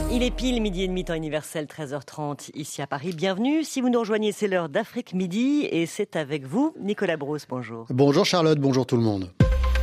Il est pile midi et demi temps universel, 13h30 ici à Paris. Bienvenue. Si vous nous rejoignez, c'est l'heure d'Afrique Midi et c'est avec vous, Nicolas Brosse. Bonjour. Bonjour Charlotte, bonjour tout le monde.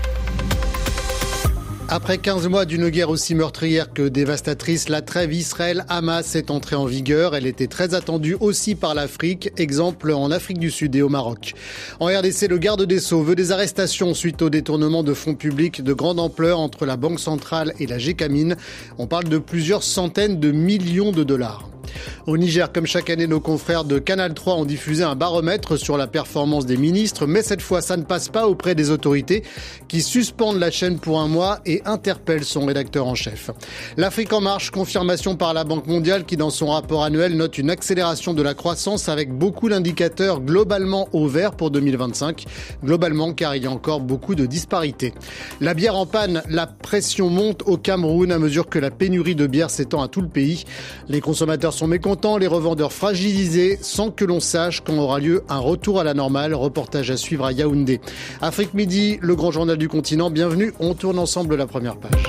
Après 15 mois d'une guerre aussi meurtrière que dévastatrice, la trêve Israël-Hamas est entrée en vigueur. Elle était très attendue aussi par l'Afrique, exemple en Afrique du Sud et au Maroc. En RDC, le garde des Sceaux veut des arrestations suite au détournement de fonds publics de grande ampleur entre la Banque centrale et la Gécamine. On parle de plusieurs centaines de millions de dollars. Au Niger, comme chaque année, nos confrères de Canal 3 ont diffusé un baromètre sur la performance des ministres, mais cette fois, ça ne passe pas auprès des autorités qui suspendent la chaîne pour un mois et interpellent son rédacteur en chef. L'Afrique en marche, confirmation par la Banque mondiale qui, dans son rapport annuel, note une accélération de la croissance avec beaucoup d'indicateurs globalement au vert pour 2025. Globalement, car il y a encore beaucoup de disparités. La bière en panne, la pression monte au Cameroun à mesure que la pénurie de bière s'étend à tout le pays. Les consommateurs sont mécontents, les revendeurs fragilisés, sans que l'on sache quand aura lieu un retour à la normale. Reportage à suivre à Yaoundé. Afrique Midi, le grand journal du continent. Bienvenue, on tourne ensemble la première page.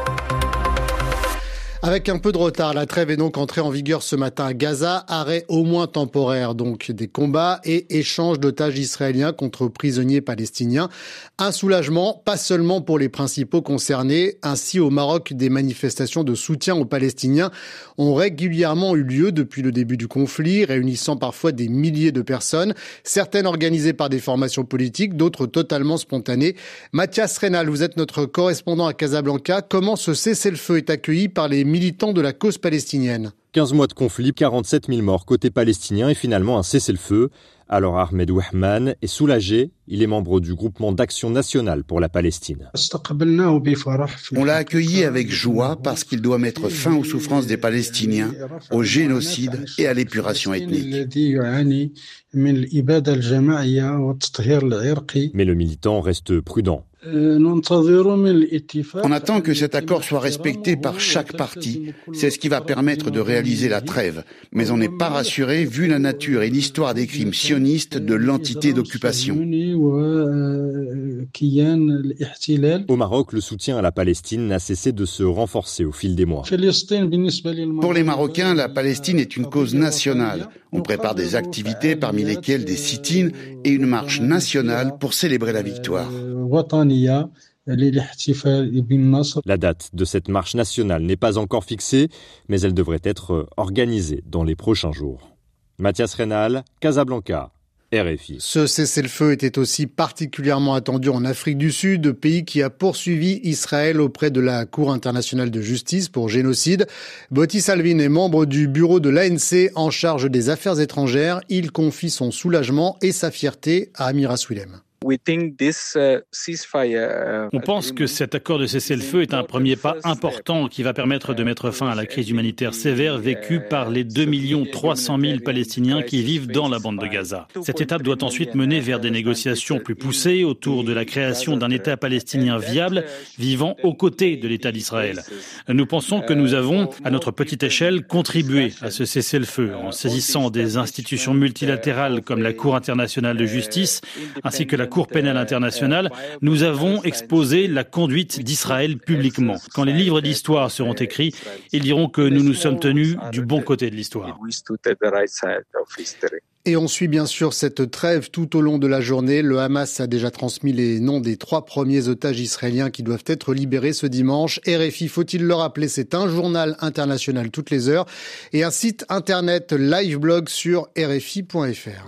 Avec un peu de retard, la trêve est donc entrée en vigueur ce matin à Gaza. Arrêt au moins temporaire donc des combats et échange d'otages israéliens contre prisonniers palestiniens. Un soulagement, pas seulement pour les principaux concernés. Ainsi, au Maroc, des manifestations de soutien aux Palestiniens ont régulièrement eu lieu depuis le début du conflit, réunissant parfois des milliers de personnes. Certaines organisées par des formations politiques, d'autres totalement spontanées. Mathias Reynal, vous êtes notre correspondant à Casablanca. Comment ce cessez-le-feu est accueilli par les militants de la cause palestinienne? 15 mois de conflit, 47 000 morts côté palestinien et finalement un cessez-le-feu. Alors Ahmed Ouahman est soulagé. Il est membre du groupement d'action nationale pour la Palestine. On l'a accueilli avec joie parce qu'il doit mettre fin aux souffrances des Palestiniens, au génocide et à l'épuration ethnique. Mais le militant reste prudent. On attend que cet accord soit respecté par chaque partie. C'est ce qui va permettre de réaliser la trêve. Mais on n'est pas rassuré vu la nature et l'histoire des crimes sionistes de l'entité d'occupation. Au Maroc, le soutien à la Palestine n'a cessé de se renforcer au fil des mois. Pour les Marocains, la Palestine est une cause nationale. On prépare des activités parmi lesquelles des sit-ins et une marche nationale pour célébrer la victoire. La date de cette marche nationale n'est pas encore fixée, mais elle devrait être organisée dans les prochains jours. Mathias Reynal, Casablanca, RFI. Ce cessez-le-feu était aussi particulièrement attendu en Afrique du Sud, pays qui a poursuivi Israël auprès de la Cour internationale de justice pour génocide. Botti Salvin est membre du bureau de l'ANC en charge des affaires étrangères. Il confie son soulagement et sa fierté à Amira Swilem. On pense que cet accord de cessez-le-feu est un premier pas important qui va permettre de mettre fin à la crise humanitaire sévère vécue par les 2 300 000 Palestiniens qui vivent dans la bande de Gaza. Cette étape doit ensuite mener vers des négociations plus poussées autour de la création d'un État palestinien viable vivant aux côtés de l'État d'Israël. Nous pensons que nous avons, à notre petite échelle, contribué à ce cessez-le-feu en saisissant des institutions multilatérales comme la Cour internationale de justice ainsi que la Cour pénale internationale, nous avons exposé la conduite d'Israël publiquement. Quand les livres d'histoire seront écrits, ils diront que nous nous sommes tenus du bon côté de l'histoire. Et on suit bien sûr cette trêve tout au long de la journée. Le Hamas a déjà transmis les noms des 3 premiers otages israéliens qui doivent être libérés ce dimanche. RFI, faut-il le rappeler, c'est un journal international toutes les heures et un site internet live blog sur rfi.fr.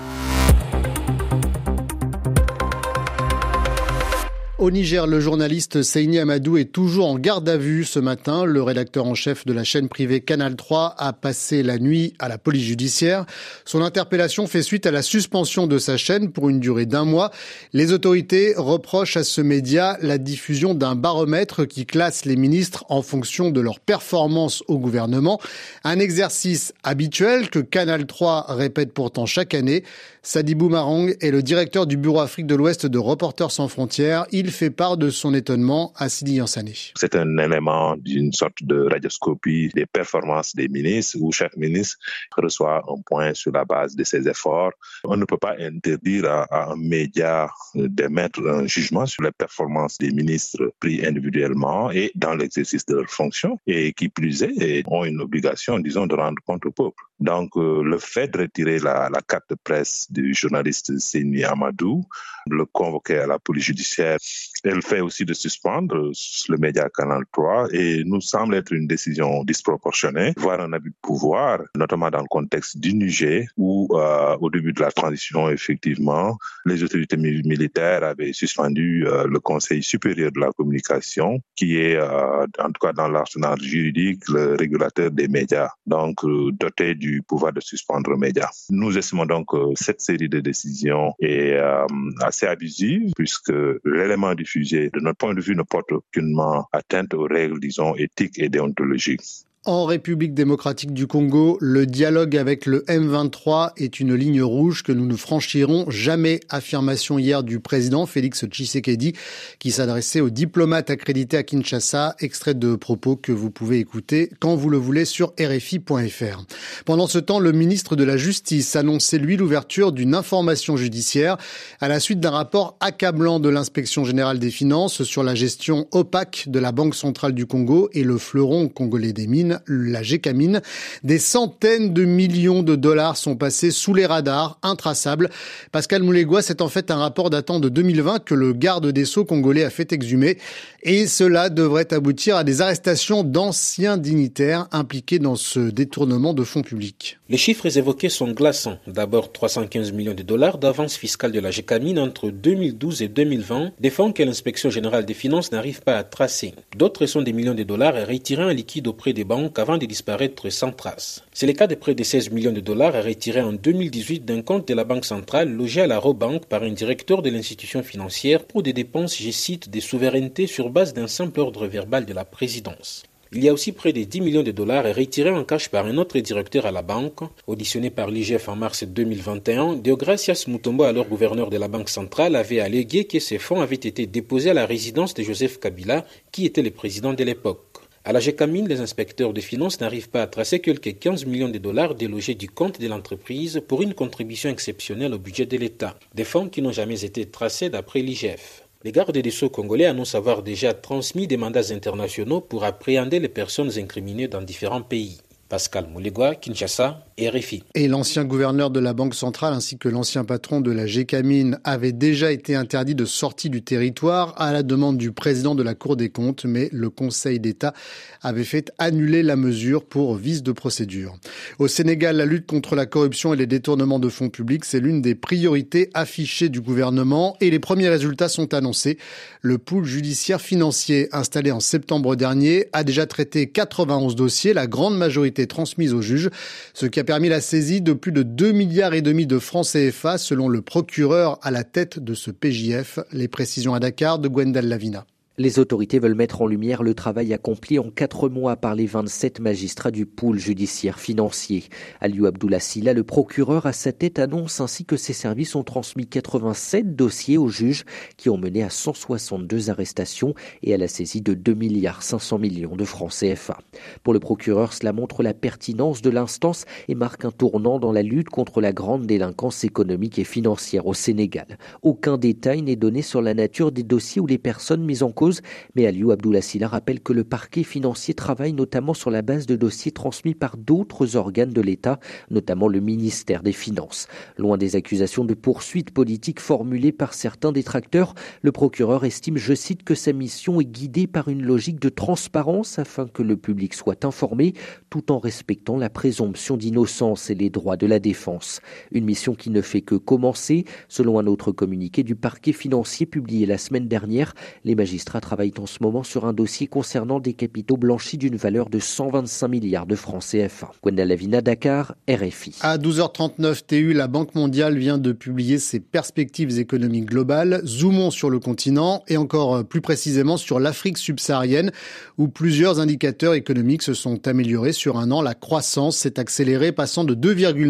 Au Niger, le journaliste Seyni Amadou est toujours en garde à vue ce matin. Le rédacteur en chef de la chaîne privée Canal 3 a passé la nuit à la police judiciaire. Son interpellation fait suite à la suspension de sa chaîne pour une durée d'1 mois. Les autorités reprochent à ce média la diffusion d'un baromètre qui classe les ministres en fonction de leur performance au gouvernement. Un exercice habituel que Canal 3 répète pourtant chaque année. Sadibou Marang est le directeur du bureau Afrique de l'Ouest de Reporters sans frontières. Il fait part de son étonnement à Sidi Yansane. C'est un élément d'une sorte de radioscopie des performances des ministres où chaque ministre reçoit un point sur la base de ses efforts. On ne peut pas interdire à un média d'émettre un jugement sur les performances des ministres pris individuellement et dans l'exercice de leurs fonctions et qui plus est, ont une obligation, disons, de rendre compte au peuple. Donc, le fait de retirer la carte de presse du journaliste Seyni Amadou, le convoquer à la police judiciaire et le fait aussi de suspendre le média Canal 3 et nous semble être une décision disproportionnée, voire un abus de pouvoir, notamment dans le contexte du Niger où, au début de la transition, effectivement, les autorités militaires avaient suspendu le Conseil supérieur de la communication, qui est, en tout cas dans l'arsenal juridique, le régulateur des médias, donc doté du pouvoir de suspendre les médias. Nous estimons donc que cette série de décisions est assez abusive, puisque l'élément diffusé, de notre point de vue, ne porte aucunement atteinte aux règles, disons, éthiques et déontologiques. En République démocratique du Congo, le dialogue avec le M23 est une ligne rouge que nous ne franchirons jamais. Affirmation hier du président Félix Tshisekedi qui s'adressait aux diplomates accrédités à Kinshasa. Extrait de propos que vous pouvez écouter quand vous le voulez sur RFI.fr. Pendant ce temps, le ministre de la Justice annonçait lui l'ouverture d'une information judiciaire à la suite d'un rapport accablant de l'inspection générale des finances sur la gestion opaque de la Banque centrale du Congo et le fleuron congolais des mines, la Gécamine. Des centaines de millions de dollars sont passés sous les radars, intraçables. Pascal Moulégois, c'est en fait un rapport datant de 2020 que le garde des Sceaux congolais a fait exhumer. Et cela devrait aboutir à des arrestations d'anciens dignitaires impliqués dans ce détournement de fonds publics. Les chiffres évoqués sont glaçants. D'abord, 315 millions de dollars d'avance fiscale de la Gécamine entre 2012 et 2020, des fonds que l'inspection générale des finances n'arrive pas à tracer. D'autres sont des millions de dollars retirés en liquide auprès des banques avant de disparaître sans trace. C'est le cas de près de 16 millions de dollars retirés en 2018 d'un compte de la Banque centrale logé à la Robank par un directeur de l'institution financière pour des dépenses, je cite, des souverainetés sur base d'un simple ordre verbal de la présidence. Il y a aussi près de 10 millions de dollars retirés en cash par un autre directeur à la banque. Auditionné par l'IGF en mars 2021, Deogracias Mutombo, alors gouverneur de la Banque centrale, avait allégué que ces fonds avaient été déposés à la résidence de Joseph Kabila, qui était le président de l'époque. À la Gécamine, les inspecteurs des finances n'arrivent pas à tracer quelques 15 millions de dollars délogés du compte de l'entreprise pour une contribution exceptionnelle au budget de l'État. Des fonds qui n'ont jamais été tracés d'après l'IGF. Les gardes des Sceaux congolais annoncent avoir déjà transmis des mandats internationaux pour appréhender les personnes incriminées dans différents pays. Pascal Moulégois, Kinshasa, RFI. Et l'ancien gouverneur de la Banque centrale ainsi que l'ancien patron de la Gécamine avaient déjà été interdits de sortie du territoire à la demande du président de la Cour des comptes, mais le Conseil d'État avait fait annuler la mesure pour vice de procédure. Au Sénégal, la lutte contre la corruption et les détournements de fonds publics, c'est l'une des priorités affichées du gouvernement et les premiers résultats sont annoncés. Le pool judiciaire financier installé en septembre dernier a déjà traité 91 dossiers, la grande majorité transmise au juge, ce qui a permis la saisie de plus de 2,5 milliards de francs CFA selon le procureur à la tête de ce PJF. Les précisions à Dakar de Gwendal Lavina. Les autorités veulent mettre en lumière le travail accompli en 4 mois par les 27 magistrats du pôle judiciaire financier. Aliou Abdoulaye Sylla, le procureur à sa tête, annonce ainsi que ses services ont transmis 87 dossiers aux juges qui ont mené à 162 arrestations et à la saisie de 2,5 milliards de francs CFA. Pour le procureur, cela montre la pertinence de l'instance et marque un tournant dans la lutte contre la grande délinquance économique et financière au Sénégal. Aucun détail n'est donné sur la nature des dossiers ou les personnes mises en cause, mais Aliou Abdoulaye Sylla rappelle que le parquet financier travaille notamment sur la base de dossiers transmis par d'autres organes de l'État, notamment le ministère des Finances. Loin des accusations de poursuites politiques formulées par certains détracteurs, le procureur estime, je cite, que sa mission est guidée par une logique de transparence afin que le public soit informé, tout en respectant la présomption d'innocence et les droits de la défense. Une mission qui ne fait que commencer. Selon un autre communiqué du parquet financier publié la semaine dernière, les magistrats magistrats travaillent en ce moment sur un dossier concernant des capitaux blanchis d'une valeur de 125 milliards de francs CFA. Gwenda Lavina, Dakar, RFI. À 12h39 TU, la Banque mondiale vient de publier ses perspectives économiques globales. Zoomons sur le continent et encore plus précisément sur l'Afrique subsaharienne où plusieurs indicateurs économiques se sont améliorés sur un an. La croissance s'est accélérée, passant de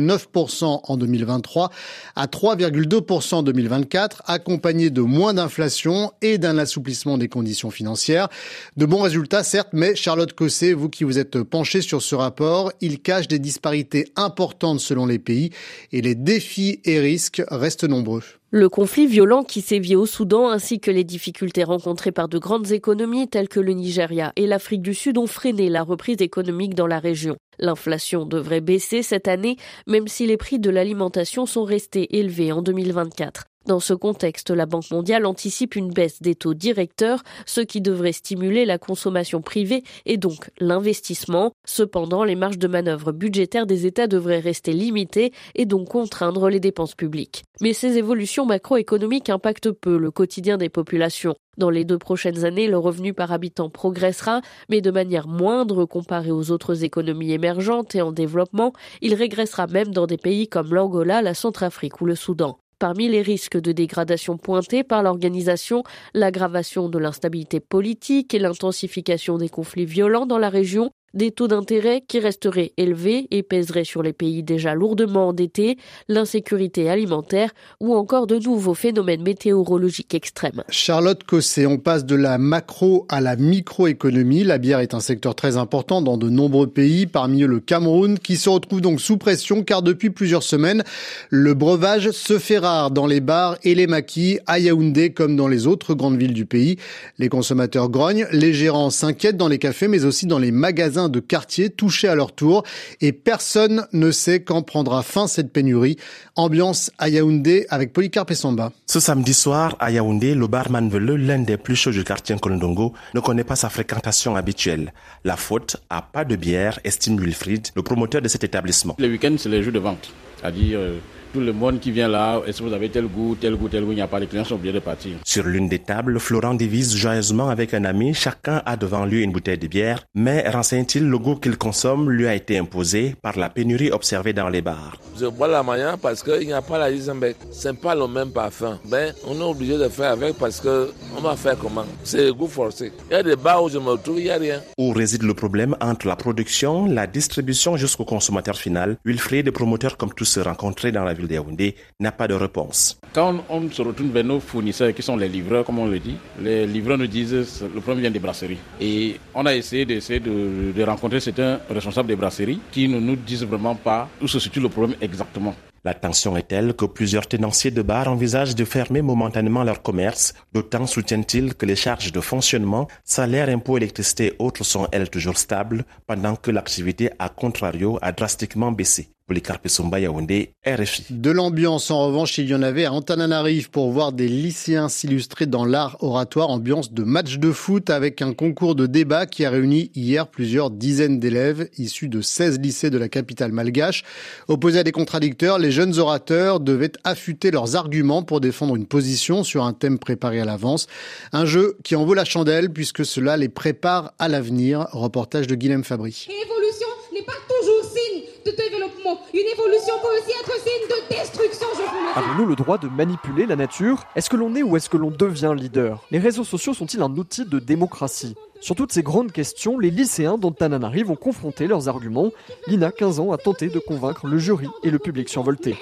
2,9% en 2023 à 3,2% en 2024, accompagné de moins d'inflation et d'un assouplissement des conditions financières. De bons résultats, certes, mais Charlotte Cosset, vous qui vous êtes penchée sur ce rapport, il cache des disparités importantes selon les pays et les défis et risques restent nombreux. Le conflit violent qui sévit au Soudan ainsi que les difficultés rencontrées par de grandes économies telles que le Nigeria et l'Afrique du Sud ont freiné la reprise économique dans la région. L'inflation devrait baisser cette année, même si les prix de l'alimentation sont restés élevés en 2024. Dans ce contexte, la Banque mondiale anticipe une baisse des taux directeurs, ce qui devrait stimuler la consommation privée et donc l'investissement. Cependant, les marges de manœuvre budgétaires des États devraient rester limitées et donc contraindre les dépenses publiques. Mais ces évolutions macroéconomiques impactent peu le quotidien des populations. Dans les 2 prochaines années, le revenu par habitant progressera, mais de manière moindre comparé aux autres économies émergentes et en développement. Il régressera même dans des pays comme l'Angola, la Centrafrique ou le Soudan. Parmi les risques de dégradation pointés par l'organisation, l'aggravation de l'instabilité politique et l'intensification des conflits violents dans la région, des taux d'intérêt qui resteraient élevés et pèseraient sur les pays déjà lourdement endettés, l'insécurité alimentaire ou encore de nouveaux phénomènes météorologiques extrêmes. Charlotte Cosset, on passe de la macro à la microéconomie. La bière est un secteur très important dans de nombreux pays, parmi eux le Cameroun, qui se retrouve donc sous pression car depuis plusieurs semaines, le breuvage se fait rare dans les bars et les maquis, à Yaoundé comme dans les autres grandes villes du pays. Les consommateurs grognent, les gérants s'inquiètent dans les cafés mais aussi dans les magasins de quartier touchés à leur tour et personne ne sait quand prendra fin cette pénurie. Ambiance à Yaoundé avec Polycarpe et Samba. Ce samedi soir à Yaoundé, le barman veleux, l'un des plus chauds du quartier Nkolondongo, ne connaît pas sa fréquentation habituelle. La faute à pas de bière, estime Wilfried, le promoteur de cet établissement. Le week-end, c'est les jours de vente. C'est-à-dire tout le monde qui vient là, est-ce que vous avez tel goût, il n'y a pas, les clients sont obligés de partir. Sur l'une des tables, Florent divise joyeusement avec un ami. Chacun a devant lui une bouteille de bière. Mais renseigne-t-il, le goût qu'il consomme lui a été imposé par la pénurie observée dans les bars. Je bois la Maya parce qu'il n'y a pas la Isenbeck. Ce n'est pas le même parfum. Ben, on est obligé de faire avec parce qu'on va faire comment? C'est le goût forcé. Il y a des bars où je me retrouve, il n'y a rien. Où réside le problème entre la production, la distribution jusqu'au consommateur final? Wilfried, promoteur comme tous ceux rencontrés dans la ville de Yaoundé, n'a pas de réponse. Quand on se retourne vers nos fournisseurs qui sont les livreurs, comme on le dit, les livreurs nous disent que le problème vient des brasseries. Et on a essayé de rencontrer certains responsables des brasseries qui ne nous disent vraiment pas où se situe le problème exactement. La tension est telle que plusieurs tenanciers de bars envisagent de fermer momentanément leur commerce, d'autant soutiennent-ils que les charges de fonctionnement, salaires, impôts, électricité et autres sont elles toujours stables, pendant que l'activité, à contrario, a drastiquement baissé. Polycarpe Somba, Yaoundé, RFI. De l'ambiance, en revanche, il y en avait à Antananarive pour voir des lycéens s'illustrer dans l'art oratoire, ambiance de match de foot avec un concours de débat qui a réuni hier plusieurs dizaines d'élèves issus de 16 lycées de la capitale malgache. Opposés à des contradicteurs, les jeunes orateurs devaient affûter leurs arguments pour défendre une position sur un thème préparé à l'avance. Un jeu qui en vaut la chandelle puisque cela les prépare à l'avenir. Reportage de Guilhem Fabry. L'évolution n'est pas toujours signe de développement. Une évolution peut aussi être signe de destruction, je vous le dis. Avons-nous le droit de manipuler la nature? Est-ce que l'on est ou est-ce que l'on devient leader? Les réseaux sociaux sont-ils un outil de démocratie? Sur toutes ces grandes questions, les lycéens d'Antananarive ont confronté leurs arguments. Lina, 15 ans, a tenté de convaincre le jury et le public survolté.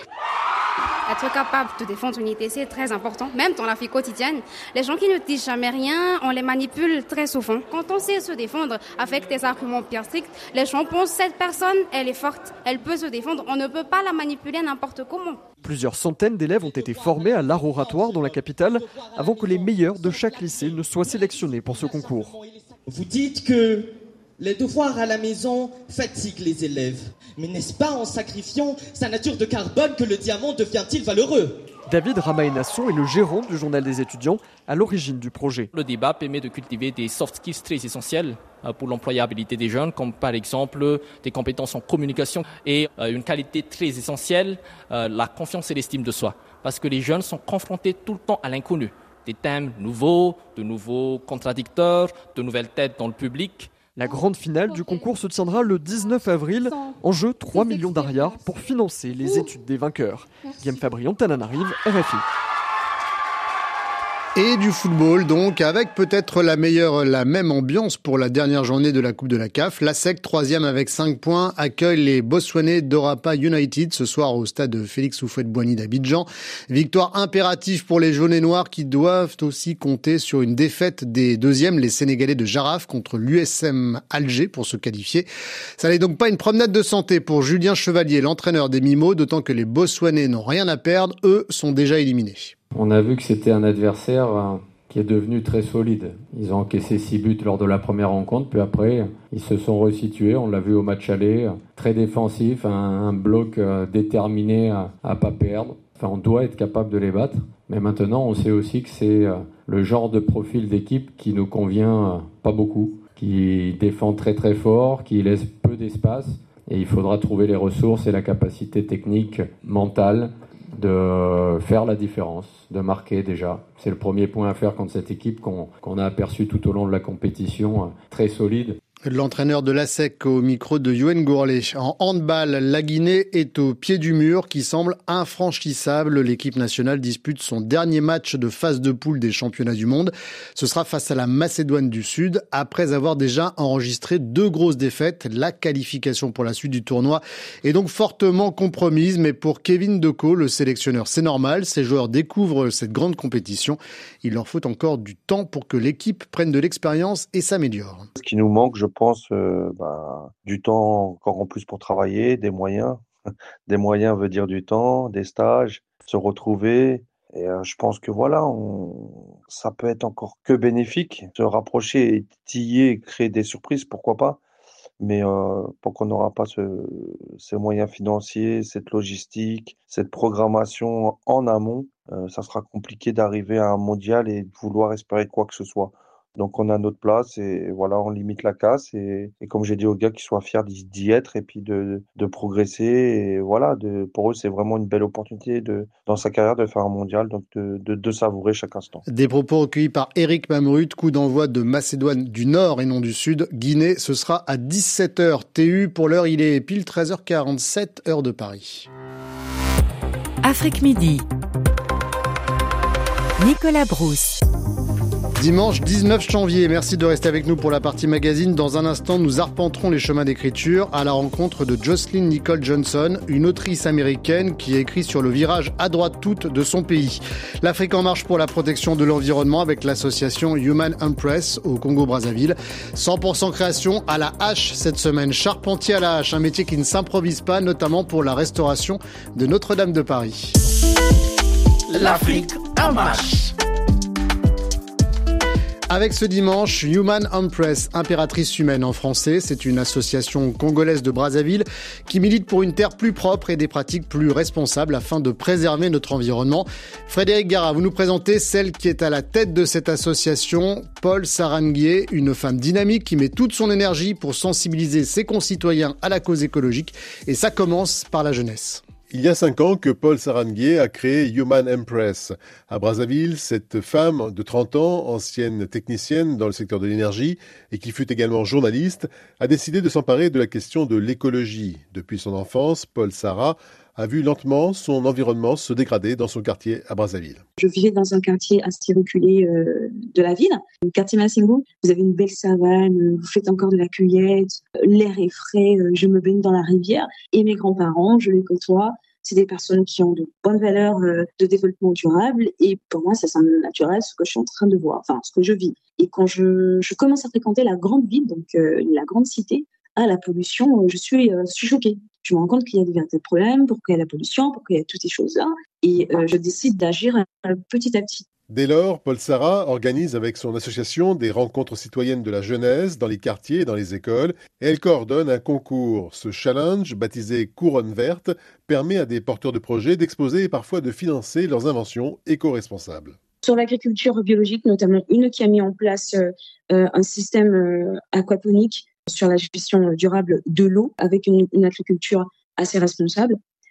Être capable de défendre une idée, c'est très important, même dans la vie quotidienne. Les gens qui ne disent jamais rien, on les manipule très souvent. Quand on sait se défendre avec des arguments bien stricts, les gens pensent cette personne, elle est forte, elle peut se défendre, on ne peut pas la manipuler n'importe comment. Plusieurs centaines d'élèves ont été formés à l'art oratoire dans la capitale avant que les meilleurs de chaque lycée ne soient sélectionnés pour ce concours. Vous dites que les devoirs à la maison fatiguent les élèves. Mais n'est-ce pas en sacrifiant sa nature de carbone que le diamant devient-il valeureux? David Ramaenasson est le gérant du journal des étudiants à l'origine du projet. Le débat permet de cultiver des soft skills très essentiels pour l'employabilité des jeunes, comme par exemple des compétences en communication et une qualité très essentielle, la confiance et l'estime de soi. Parce que les jeunes sont confrontés tout le temps à l'inconnu. des thèmes nouveaux, de nouveaux contradicteurs, de nouvelles têtes dans le public. La grande finale du concours se tiendra le 19 avril. En jeu, 3 millions d'ariars pour financer les études des vainqueurs. Guillaume Fabrion, Tananarive, RFI. Et du football, donc, avec peut-être la même ambiance pour la dernière journée de la Coupe de la CAF. L'ASEC, 3e avec 5 points, accueille les Botswanais d'Orapa United ce soir au stade Félix Houphouët-Boigny d'Abidjan. Victoire impérative pour les jaunes et noirs qui doivent aussi compter sur une défaite des deuxièmes, les Sénégalais de Jaraf, contre l'USM Alger pour se qualifier. Ça n'est donc pas une promenade de santé pour Julien Chevalier, l'entraîneur des Mimos, d'autant que les Botswanais n'ont rien à perdre, eux sont déjà éliminés. On a vu que c'était un adversaire qui est devenu très solide. Ils ont encaissé 6 buts lors de la première rencontre, puis après, ils se sont resitués. On l'a vu au match aller, très défensif, un bloc déterminé à pas perdre. Enfin, on doit être capable de les battre. Mais maintenant, on sait aussi que c'est le genre de profil d'équipe qui nous convient pas beaucoup, qui défend très très fort, qui laisse peu d'espace. Et il faudra trouver les ressources et la capacité technique, mentale, de faire la différence, de marquer déjà. C'est le premier point à faire contre cette équipe qu'on a aperçue tout au long de la compétition, très solide. L'entraîneur de l'ASEC au micro de Yoann Gourlet. En handball, la Guinée est au pied du mur qui semble infranchissable. L'équipe nationale dispute son dernier match de phase de poule des championnats du monde. Ce sera face à la Macédoine du Sud. Après avoir déjà enregistré 2 grosses défaites, la qualification pour la suite du tournoi est donc fortement compromise. Mais pour Kevin Decaux, le sélectionneur, c'est normal. Ces joueurs découvrent cette grande compétition. Il leur faut encore du temps pour que l'équipe prenne de l'expérience et s'améliore. Ce qui nous manque, je pense, du temps encore en plus pour travailler, des moyens. Des moyens veut dire du temps, des stages, se retrouver. Et je pense que voilà, ça peut être encore que bénéfique. Se rapprocher, étiller, créer des surprises, pourquoi pas. Mais pour qu'on n'aura pas ces moyens financiers, cette logistique, cette programmation en amont, ça sera compliqué d'arriver à un mondial et de vouloir espérer quoi que ce soit. Donc on a notre place et voilà, on limite la casse et comme j'ai dit aux gars, qu'ils soient fiers d'y être et puis de progresser et voilà, pour eux c'est vraiment une belle opportunité dans sa carrière de faire un mondial, donc de savourer chaque instant. Des propos recueillis par Eric Mamrut, coup d'envoi de Macédoine du Nord et non du Sud. Guinée, ce sera à 17h TU. Pour l'heure, il est pile 13h47, heure de Paris. Afrique Midi. Nicolas Brousse. Dimanche 19 janvier, merci de rester avec nous pour la partie magazine. Dans un instant, nous arpenterons les chemins d'écriture à la rencontre de Jocelyn Nicole Johnson, une autrice américaine qui écrit sur le virage à droite toute de son pays. L'Afrique en marche pour la protection de l'environnement avec l'association Human Empress au Congo-Brazzaville. 100% création à la hache cette semaine. Charpentier à la hache, un métier qui ne s'improvise pas, notamment pour la restauration de Notre-Dame de Paris. L'Afrique en marche. Avec ce dimanche, Human Empress, impératrice humaine en français, c'est une association congolaise de Brazzaville qui milite pour une terre plus propre et des pratiques plus responsables afin de préserver notre environnement. Frédéric Gara, vous nous présentez celle qui est à la tête de cette association, Paul Saranguier, une femme dynamique qui met toute son énergie pour sensibiliser ses concitoyens à la cause écologique et ça commence par la jeunesse. Il y a 5 ans que Paul Saranguier a créé Human Empress. À Brazzaville, cette femme de 30 ans, ancienne technicienne dans le secteur de l'énergie et qui fut également journaliste, a décidé de s'emparer de la question de l'écologie. Depuis son enfance, Paul Sarah a vu lentement son environnement se dégrader dans son quartier à Brazzaville. Je vivais dans un quartier assez reculé de la ville, le quartier Massingo. Vous avez une belle savane, vous faites encore de la cueillette, l'air est frais, je me baigne dans la rivière. Et mes grands-parents, je les côtoie, c'est des personnes qui ont de bonnes valeurs de développement durable. Et pour moi, ça semble naturel ce que je suis en train de voir, enfin ce que je vis. Et quand je commence à fréquenter la grande ville, donc la grande cité, la pollution, je suis choquée. Je me rends compte qu'il y a des véritables problèmes, pourquoi il y a la pollution, pourquoi il y a toutes ces choses-là. Et je décide d'agir petit à petit. Dès lors, Paul Sarah organise avec son association des rencontres citoyennes de la jeunesse dans les quartiers et dans les écoles. Et elle coordonne un concours. Ce challenge, baptisé Couronne Verte, permet à des porteurs de projets d'exposer et parfois de financer leurs inventions éco-responsables. Sur l'agriculture biologique, notamment une qui a mis en place un système aquaponique sur la gestion durable de l'eau avec une agriculture assez responsable.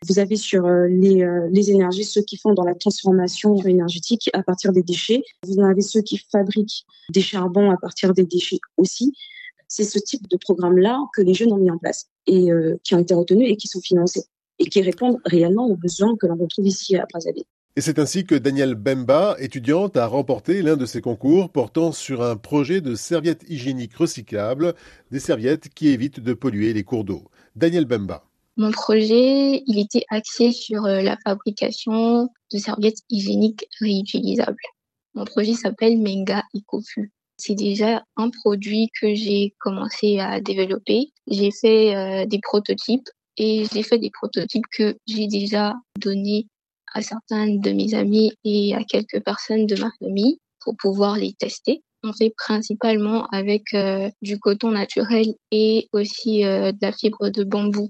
Vous avez sur les énergies ceux qui font dans la transformation énergétique à partir des déchets. Vous en avez ceux qui fabriquent des charbons à partir des déchets aussi. C'est ce type de programme-là que les jeunes ont mis en place et qui ont été retenus et qui sont financés et qui répondent réellement aux besoins que l'on retrouve ici à Brazzaville. Et c'est ainsi que Danielle Bemba, étudiante, a remporté l'un de ces concours portant sur un projet de serviettes hygiéniques recyclables, des serviettes qui évitent de polluer les cours d'eau. Danielle Bemba. Mon projet, il était axé sur la fabrication de serviettes hygiéniques réutilisables. Mon projet s'appelle Menga EcoFu. C'est déjà un produit que j'ai commencé à développer. J'ai fait des prototypes et j'ai fait des prototypes que j'ai déjà donnés à certains de mes amis et à quelques personnes de ma famille pour pouvoir les tester. On fait principalement avec du coton naturel et aussi de la fibre de bambou,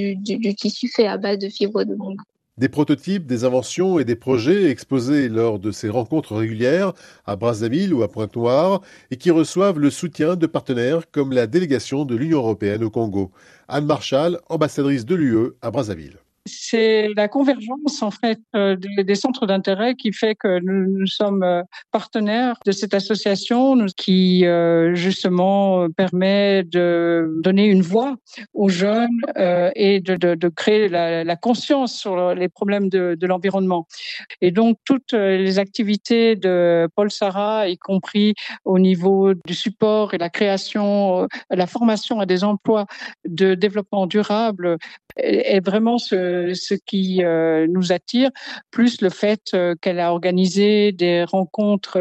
du tissu fait à base de fibre de bambou. Des prototypes, des inventions et des projets exposés lors de ces rencontres régulières à Brazzaville ou à Pointe-Noire et qui reçoivent le soutien de partenaires comme la délégation de l'Union européenne au Congo. Anne Marshall, ambassadrice de l'UE à Brazzaville. C'est la convergence en fait des centres d'intérêt qui fait que nous sommes partenaires de cette association qui justement permet de donner une voix aux jeunes et de créer la conscience sur les problèmes de l'environnement. Et donc toutes les activités de Paul Sarrat, y compris au niveau du support et la création, la formation à des emplois de développement durable, est vraiment ce qui nous attire, plus le fait qu'elle a organisé des rencontres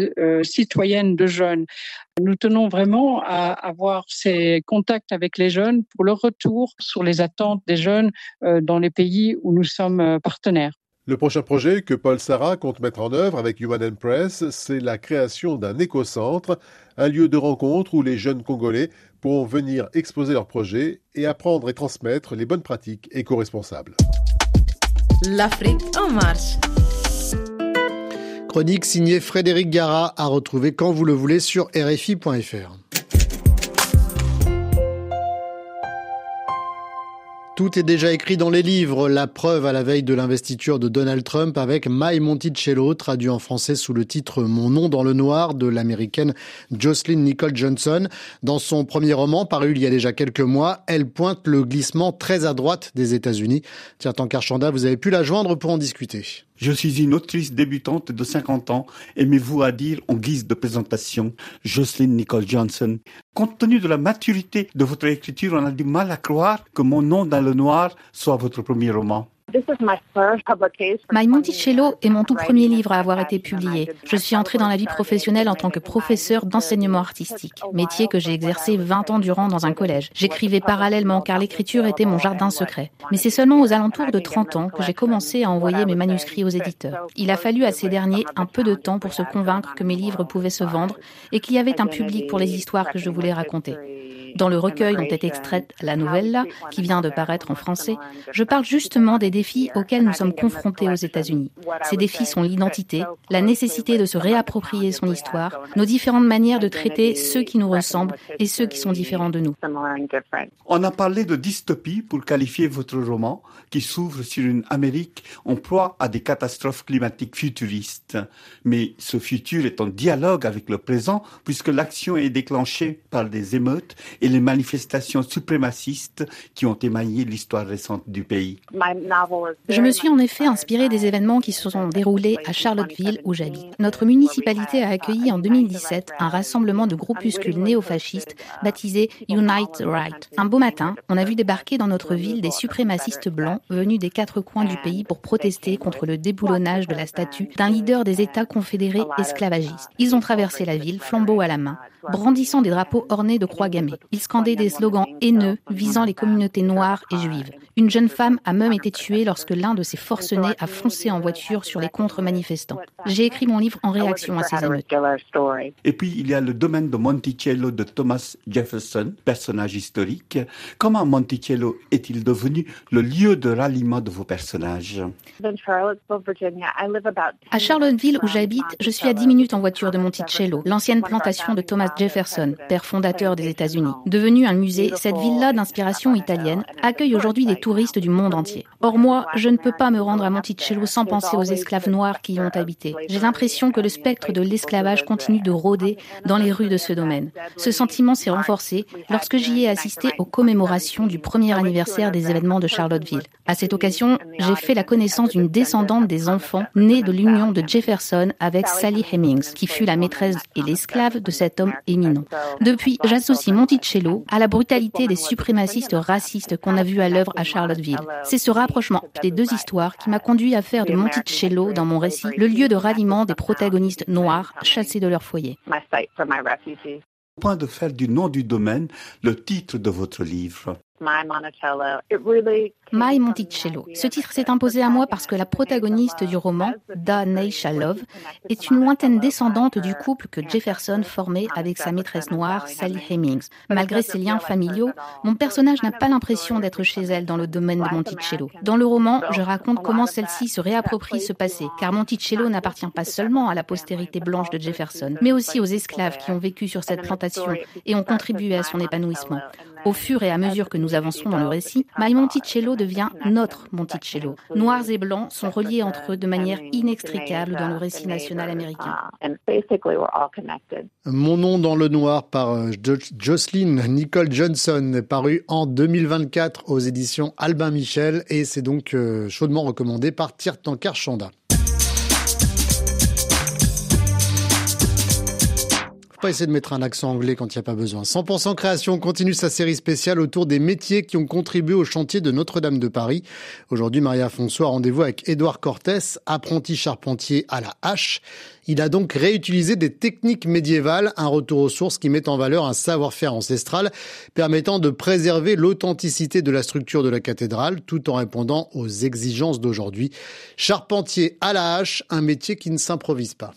citoyennes de jeunes. Nous tenons vraiment à avoir ces contacts avec les jeunes pour leur retour sur les attentes des jeunes dans les pays où nous sommes partenaires. Le prochain projet que Paul Sarrat compte mettre en œuvre avec Human Press, c'est la création d'un éco-centre, un lieu de rencontre où les jeunes Congolais pourront venir exposer leurs projets et apprendre et transmettre les bonnes pratiques éco-responsables. L'Afrique en marche. Chronique signée Frédéric Gara à retrouver quand vous le voulez sur RFI.fr. Tout est déjà écrit dans les livres. La preuve à la veille de l'investiture de Donald Trump avec My Monticello, traduit en français sous le titre Mon nom dans le noir de l'américaine Jocelyn Nicole Johnson. Dans son premier roman, paru il y a déjà quelques mois, elle pointe le glissement très à droite des États-Unis. Tiens, Tankar Chanda, vous avez pu la joindre pour en discuter. Je suis une autrice débutante de 50 ans, aimez-vous à dire en guise de présentation, Jocelyn Nicole Johnson. Compte tenu de la maturité de votre écriture, on a du mal à croire que Mon nom dans le noir soit votre premier roman. My Monticello est mon tout premier livre à avoir été publié. Je suis entrée dans la vie professionnelle en tant que professeure d'enseignement artistique, métier que j'ai exercé 20 ans durant dans un collège. J'écrivais parallèlement car l'écriture était mon jardin secret. Mais c'est seulement aux alentours de 30 ans que j'ai commencé à envoyer mes manuscrits aux éditeurs. Il a fallu à ces derniers un peu de temps pour se convaincre que mes livres pouvaient se vendre et qu'il y avait un public pour les histoires que je voulais raconter. Dans le recueil dont est extraite la novella, qui vient de paraître en français, je parle justement des défis auxquels nous sommes confrontés aux États-Unis. Ces défis sont l'identité, la nécessité de se réapproprier son histoire, nos différentes manières de traiter ceux qui nous ressemblent et ceux qui sont différents de nous. On a parlé de dystopie pour qualifier votre roman, qui s'ouvre sur une Amérique en proie à des catastrophes climatiques futuristes. Mais ce futur est en dialogue avec le présent, puisque l'action est déclenchée par des émeutes et les manifestations suprémacistes qui ont émaillé l'histoire récente du pays. Je me suis en effet inspirée des événements qui se sont déroulés à Charlottesville où j'habite. Notre municipalité a accueilli en 2017 un rassemblement de groupuscules néofascistes baptisé Unite Right. Un beau matin, on a vu débarquer dans notre ville des suprémacistes blancs venus des 4 coins du pays pour protester contre le déboulonnage de la statue d'un leader des États confédérés esclavagistes. Ils ont traversé la ville, flambeau à la main, brandissant des drapeaux ornés de croix gammées. Ils scandaient des slogans haineux visant les communautés noires et juives. Une jeune femme a même été tuée lorsque l'un de ces forcenés a foncé en voiture sur les contre-manifestants. J'ai écrit mon livre en réaction à ces émeutes. Et puis, il y a le domaine de Monticello de Thomas Jefferson, personnage historique. Comment Monticello est-il devenu le lieu de ralliement de vos personnages? À Charlottesville, où j'habite, je suis à 10 minutes en voiture de Monticello, l'ancienne plantation de Thomas Jefferson, père fondateur des États-Unis. Devenue un musée, cette villa d'inspiration italienne accueille aujourd'hui des touristes du monde entier. Or moi, je ne peux pas me rendre à Monticello sans penser aux esclaves noirs qui y ont habité. J'ai l'impression que le spectre de l'esclavage continue de rôder dans les rues de ce domaine. Ce sentiment s'est renforcé lorsque j'y ai assisté aux commémorations du premier anniversaire des événements de Charlottesville. À cette occasion, j'ai fait la connaissance d'une descendante des enfants nés de l'union de Jefferson avec Sally Hemings, qui fut la maîtresse et l'esclave de cet homme éminent. Depuis, j'associe Monticello à la brutalité des suprémacistes racistes qu'on a vu à l'œuvre à Charlottesville. C'est ce rapprochement des deux histoires qui m'a conduit à faire de Monticello, dans mon récit, le lieu de ralliement des protagonistes noirs chassés de leur foyer. Au point de faire du nom du domaine le titre de votre livre. My Monticello. Ce titre s'est imposé à moi parce que la protagoniste du roman, Da Neisha Love, est une lointaine descendante du couple que Jefferson formait avec sa maîtresse noire, Sally Hemings. Malgré ses liens familiaux, mon personnage n'a pas l'impression d'être chez elle dans le domaine de Monticello. Dans le roman, je raconte comment celle-ci se réapproprie ce passé, car Monticello n'appartient pas seulement à la postérité blanche de Jefferson, mais aussi aux esclaves qui ont vécu sur cette plantation et ont contribué à son épanouissement. Au fur et à mesure que nous avançons dans le récit, My Monticello devient notre Monticello. Noirs et blancs sont reliés entre eux de manière inextricable dans le récit national américain. Mon nom dans le noir par Jocelyn Nicole Johnson, paru en 2024 aux éditions Albin Michel, et c'est donc chaudement recommandé par Tirtankar Chanda. Pas essayer de mettre un accent anglais quand il n'y a pas besoin. 100% Création continue sa série spéciale autour des métiers qui ont contribué au chantier de Notre-Dame de Paris. Aujourd'hui, Maria Fonsois a rendez-vous avec Édouard Cortès, apprenti charpentier à la hache. Il a donc réutilisé des techniques médiévales, un retour aux sources qui met en valeur un savoir-faire ancestral permettant de préserver l'authenticité de la structure de la cathédrale tout en répondant aux exigences d'aujourd'hui. Charpentier à la hache, un métier qui ne s'improvise pas.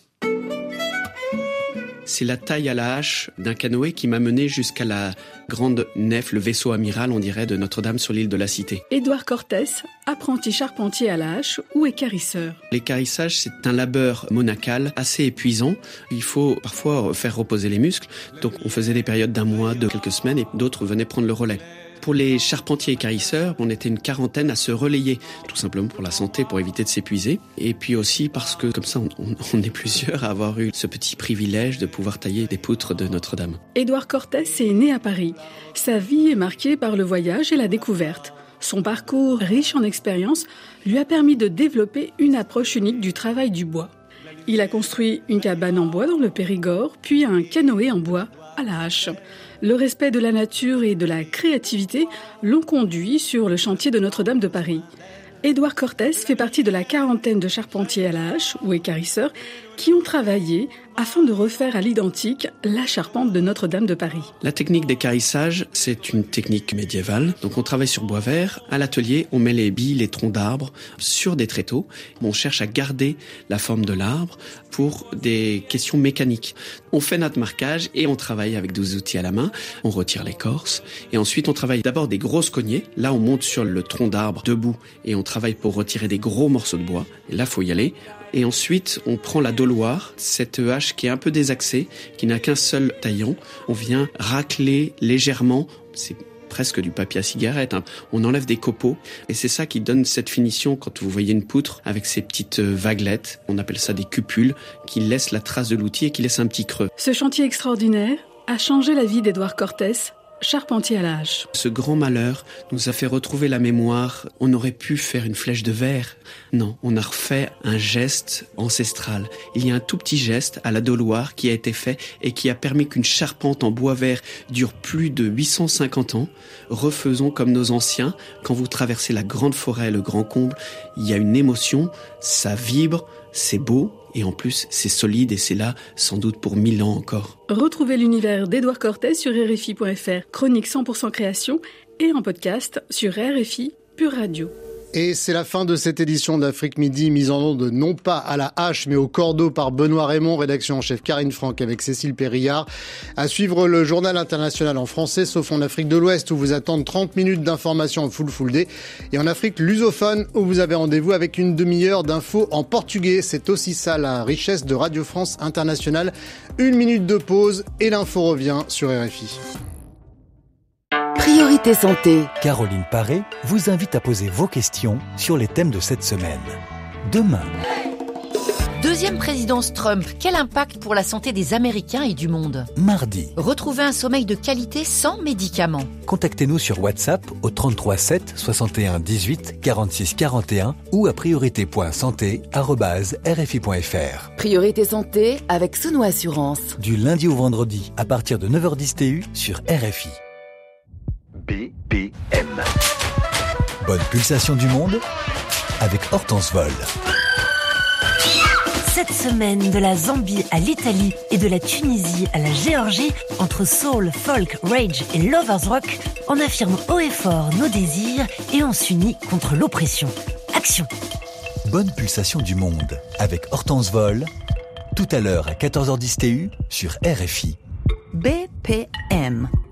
C'est la taille à la hache d'un canoë qui m'a mené jusqu'à la grande nef, le vaisseau amiral, on dirait, de Notre-Dame sur l'île de la Cité. Édouard Cortès, apprenti charpentier à la hache ou équarrisseur. L'équarrissage, c'est un labeur monacal assez épuisant. Il faut parfois faire reposer les muscles. Donc on faisait des périodes d'un mois, de quelques semaines, et d'autres venaient prendre le relais. Pour les charpentiers équarrisseurs, on était une quarantaine à se relayer, tout simplement pour la santé, pour éviter de s'épuiser. Et puis aussi parce que, comme ça, on est plusieurs à avoir eu ce petit privilège de pouvoir tailler des poutres de Notre-Dame. Édouard Cortès est né à Paris. Sa vie est marquée par le voyage et la découverte. Son parcours, riche en expériences, lui a permis de développer une approche unique du travail du bois. Il a construit une cabane en bois dans le Périgord, puis un canoë en bois à la hache. Le respect de la nature et de la créativité l'ont conduit sur le chantier de Notre-Dame de Paris. Édouard Cortès fait partie de la quarantaine de charpentiers à la hache ou équarrisseurs qui ont travaillé afin de refaire à l'identique la charpente de Notre-Dame de Paris. La technique d'équarrissage, c'est une technique médiévale. Donc on travaille sur bois vert. À l'atelier, on met les billes, les troncs d'arbres sur des tréteaux. On cherche à garder la forme de l'arbre pour des questions mécaniques. On fait notre marquage et on travaille avec des outils à la main. On retire l'écorce et ensuite on travaille d'abord des grosses cognées. Là, on monte sur le tronc d'arbre debout et on travaille pour retirer des gros morceaux de bois. Et là, faut y aller. Et ensuite, on prend la doloire, cette hache qui est un peu désaxée, qui n'a qu'un seul taillon. On vient racler légèrement, c'est presque du papier à cigarette, hein. On enlève des copeaux et c'est ça qui donne cette finition quand vous voyez une poutre avec ces petites vaguelettes. On appelle ça des cupules qui laissent la trace de l'outil et qui laissent un petit creux. Ce chantier extraordinaire a changé la vie d'Édouard Cortès, charpentier à la hache. Ce grand malheur nous a fait retrouver la mémoire. On aurait pu faire une flèche de verre. Non, on a refait un geste ancestral. Il y a un tout petit geste à la doloire qui a été fait et qui a permis qu'une charpente en bois vert dure plus de 850 ans. Refaisons comme nos anciens. Quand vous traversez la grande forêt, le grand comble, il y a une émotion, ça vibre, c'est beau. Et en plus, c'est solide et c'est là, sans doute pour 1000 ans encore. Retrouvez l'univers d'Édouard Cortès sur RFI.fr, chronique 100% création et en podcast sur RFI Pure Radio. Et c'est la fin de cette édition d'Afrique Midi, mise en onde non pas à la hache, mais au cordeau par Benoît Raymond, rédaction en chef Karine Franck avec Cécile Périllard. À suivre le journal international en français, sauf en Afrique de l'Ouest, où vous attendent 30 minutes d'informations en full day. Et en Afrique lusophone, où vous avez rendez-vous avec une demi-heure d'infos en portugais. C'est aussi ça la richesse de Radio France Internationale. 1 minute de pause et l'info revient sur RFI. Priorité Priorité Santé. Caroline Paré vous invite à poser vos questions sur les thèmes de cette semaine. Demain. Deuxième présidence Trump, quel impact pour la santé des Américains et du monde ? Mardi. Retrouver un sommeil de qualité sans médicaments. Contactez-nous sur WhatsApp au 33 7 61 18 46 41 ou à priorité.santé@rfi.fr. Priorité Santé avec Souno Assurance. Du lundi au vendredi à partir de 9h10 TU sur RFI. BPM. Bonne pulsation du monde avec Hortense Vol. Cette semaine, de la Zambie à l'Italie et de la Tunisie à la Géorgie, entre soul, folk, rage et lovers rock, on affirme haut et fort nos désirs et on s'unit contre l'oppression. Action! Bonne pulsation du monde avec Hortense Vol, tout à l'heure à 14h10 TU sur RFI. BPM.